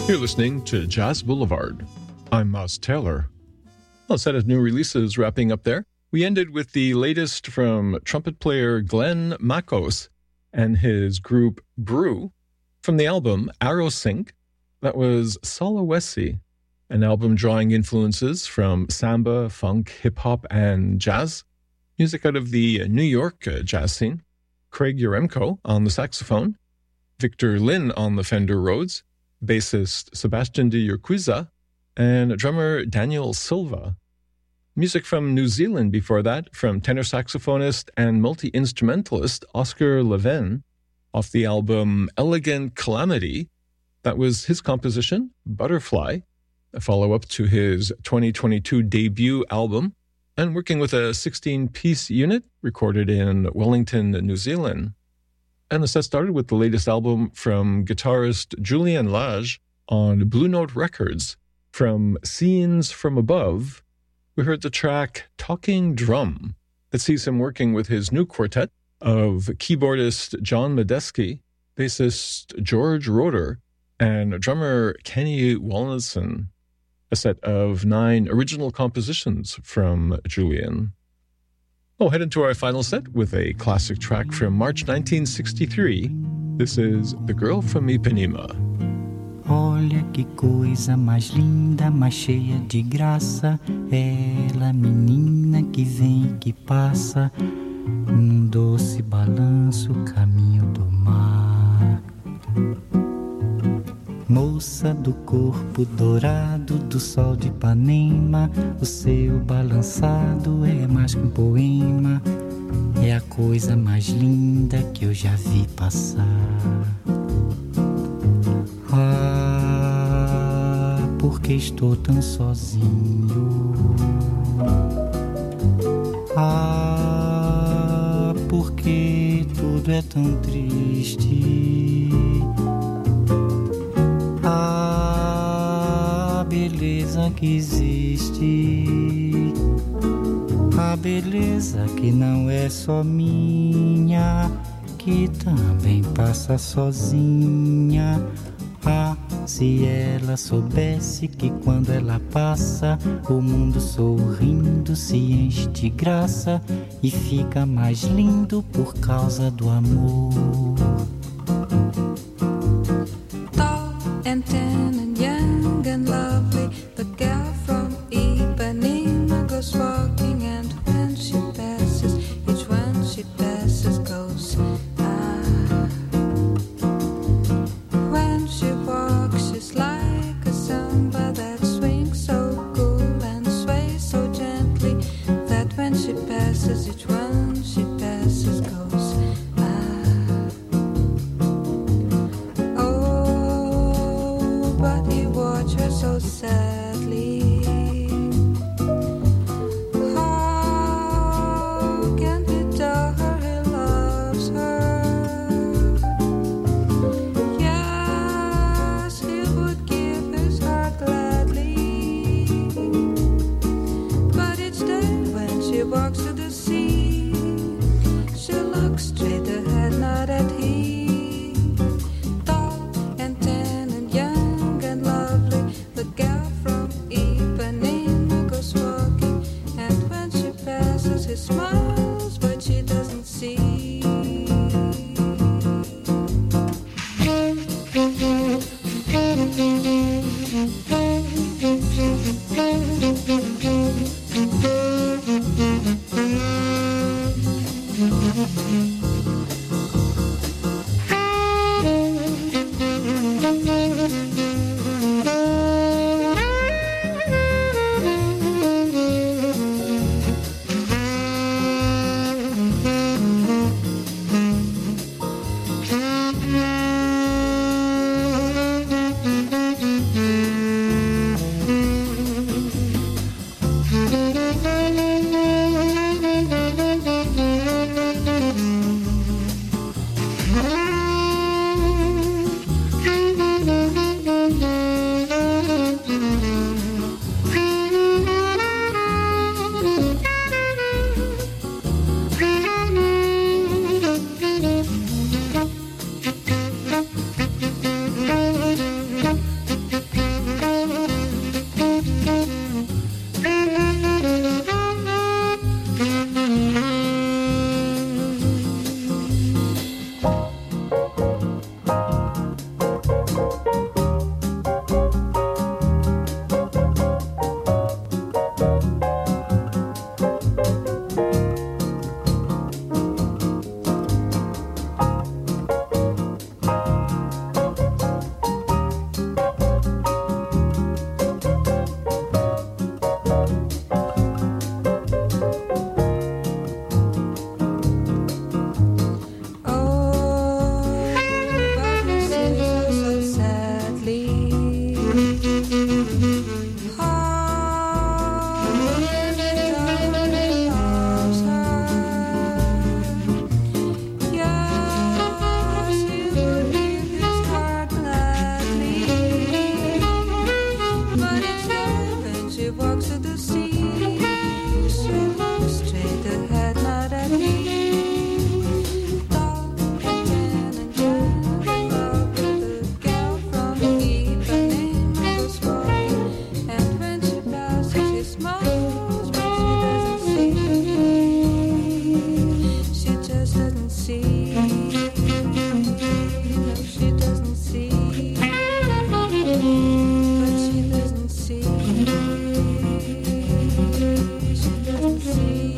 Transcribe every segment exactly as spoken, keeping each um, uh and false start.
You're listening to Jazz Boulevard. I'm Moss Taylor. A set of new releases wrapping up there. We ended with the latest from trumpet player Glenn Makos and his group Brew from the album Aerosync. That was Solowesi, an album drawing influences from samba, funk, hip-hop, and jazz. Music out of the New York uh, jazz scene. Craig Yaremko on the saxophone, Victor Lin on the Fender Rhodes, bassist Sebastian de Urquiza, and drummer Daniel Silva. Music from New Zealand before that, from tenor saxophonist and multi-instrumentalist Oscar Leven, off the album Elegant Calamity. That was his composition, Butterfly, a follow-up to his twenty twenty-two debut album, and working with a sixteen-piece unit recorded in Wellington, New Zealand. And the set started with the latest album from guitarist Julian Lage on Blue Note Records. From Scenes from Above, we heard the track Talking Drum that sees him working with his new quartet of keyboardist John Medeski, bassist George Roeder, and drummer Kenny Wallinson. A set of nine original compositions from Julian. We'll head into our final set with a classic track from March nineteen sixty-three. This is The Girl from Ipanema. Olha que coisa mais linda, mais cheia de graça. Ela, menina que vem e que passa, num doce balanço, caminho do mar. Moça do corpo dourado do sol de Ipanema, o seu balançado é mais que um poema, é a coisa mais linda que eu já vi passar. Ah, porque estou tão sozinho. Ah, porque tudo é tão triste. A beleza que existe, a beleza que não é só minha, que também passa sozinha. Ah, se ela soubesse que quando ela passa, o mundo sorrindo se enche de graça e fica mais lindo por causa do amor. And tan and young and lovely, the girl from Ipanema goes walking, and when she passes, each one she passes goes ah. When she walks, she's like a samba that swings so cool and sways so gently, that when she passes, each one she passes goes so sadly. How can he tell her he loves her? see. No, she doesn't see. But she doesn't see. She doesn't see.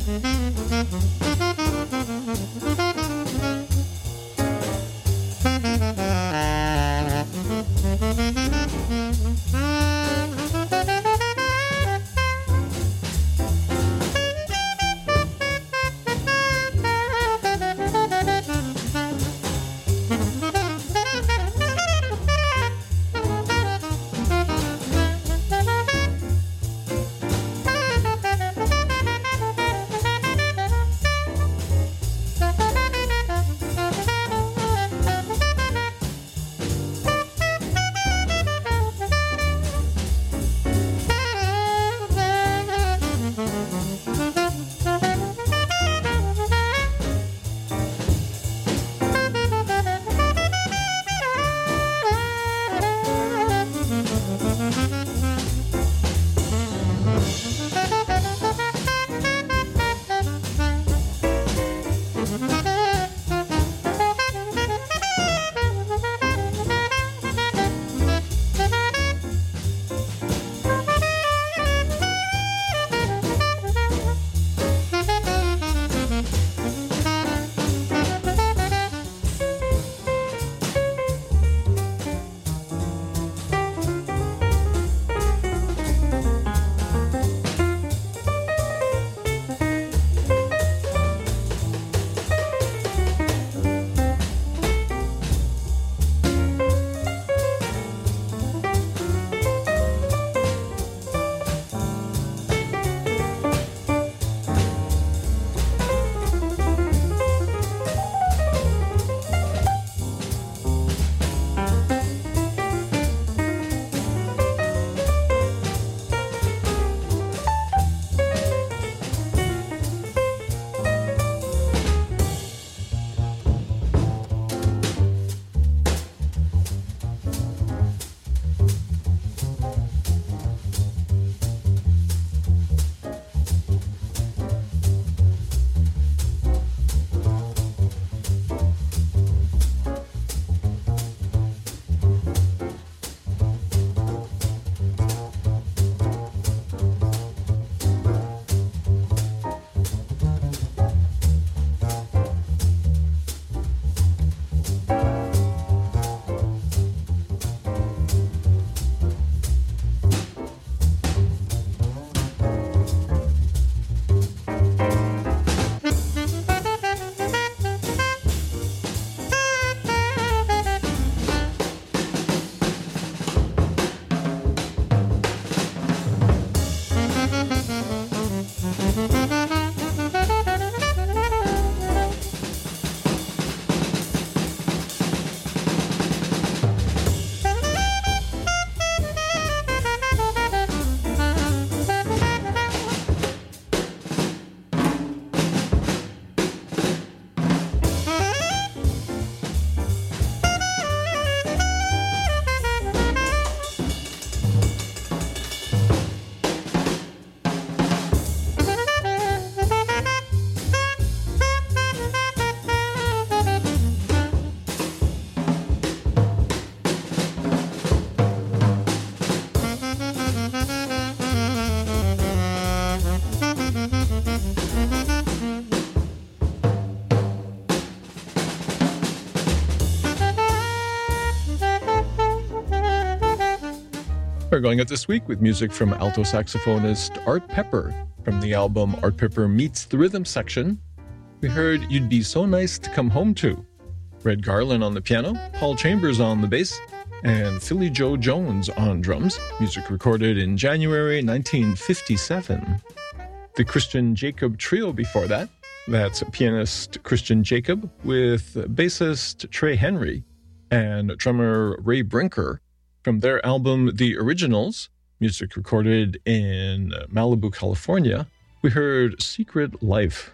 We're going out this week with music from alto saxophonist Art Pepper from the album Art Pepper Meets the Rhythm Section. We heard You'd Be So Nice to Come Home To. Red Garland on the piano, Paul Chambers on the bass, and Philly Joe Jones on drums. Music recorded in January nineteen fifty-seven. The Christian Jacob Trio before that. That's pianist Christian Jacob with bassist Trey Henry and drummer Ray Brinker from their album The Originals, music recorded in Malibu, California. We heard Secret Life.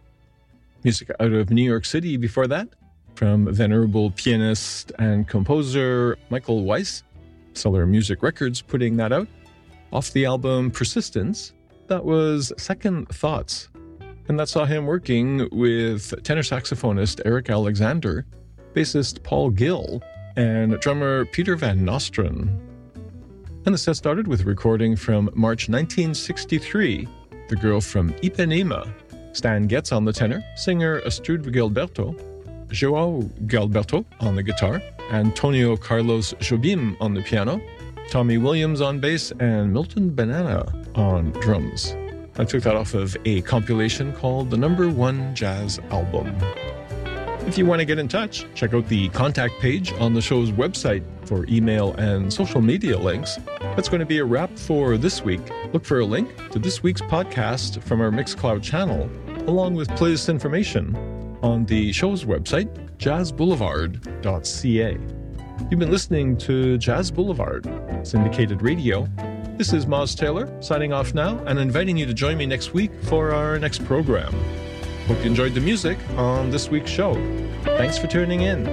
Music out of New York City before that from venerable pianist and composer Michael Weiss. Cellar Music Records putting that out. Off the album Persistence, that was Second Thoughts. And that saw him working with tenor saxophonist Eric Alexander, bassist Paul Gill, and drummer Peter Van Nostrand. And the set started with a recording from March nineteen sixty-three, The Girl from Ipanema, Stan Getz on the tenor, singer Astrud Gilberto, João Gilberto on the guitar, Antonio Carlos Jobim on the piano, Tommy Williams on bass, and Milton Banana on drums. I took that off of a compilation called The Number One Jazz Album. If you want to get in touch, check out the contact page on the show's website for email and social media links. That's going to be a wrap for this week. Look for a link to this week's podcast from our Mixcloud channel, along with playlist information on the show's website, jazz boulevard dot c a. You've been listening to Jazz Boulevard, syndicated radio. This is Moz Taylor, signing off now and inviting you to join me next week for our next program. Hope you enjoyed the music on this week's show. Thanks for tuning in.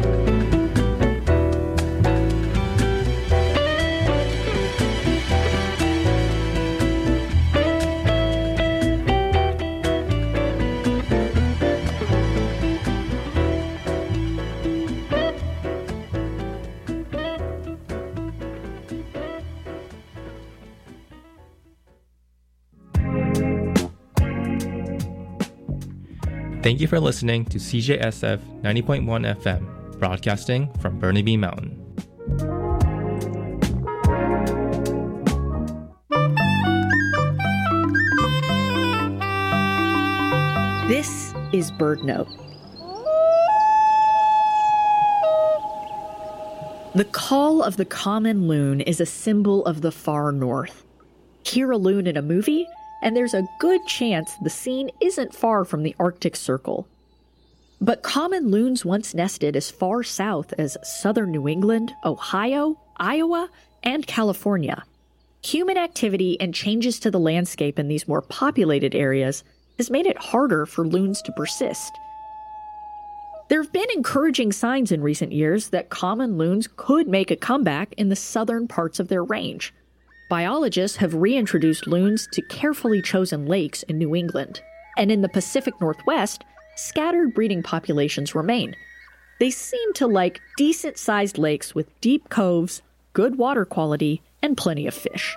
Thank you for listening to C J S F ninety point one F M, broadcasting from Burnaby Mountain. This is Bird Note. The call of the common loon is a symbol of the far north. Hear a loon in a movie, and there's a good chance the scene isn't far from the Arctic Circle. But common loons once nested as far south as southern New England, Ohio, Iowa, and California. Human activity and changes to the landscape in these more populated areas has made it harder for loons to persist. There have been encouraging signs in recent years that common loons could make a comeback in the southern parts of their range. Biologists have reintroduced loons to carefully chosen lakes in New England, and in the Pacific Northwest, scattered breeding populations remain. They seem to like decent-sized lakes with deep coves, good water quality, and plenty of fish.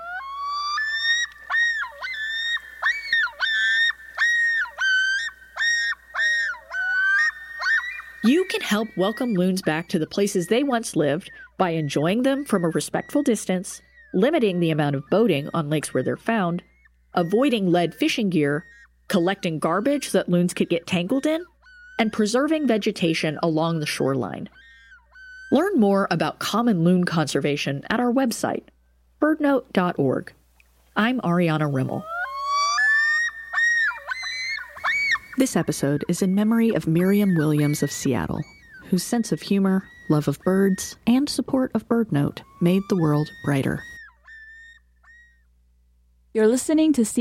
You can help welcome loons back to the places they once lived by enjoying them from a respectful distance, limiting the amount of boating on lakes where they're found, avoiding lead fishing gear, collecting garbage that loons could get tangled in, and preserving vegetation along the shoreline. Learn more about common loon conservation at our website, bird note dot org. I'm Ariana Rimmel. This episode is in memory of Miriam Williams of Seattle, whose sense of humor, love of birds, and support of Bird Note made the world brighter. You're listening to C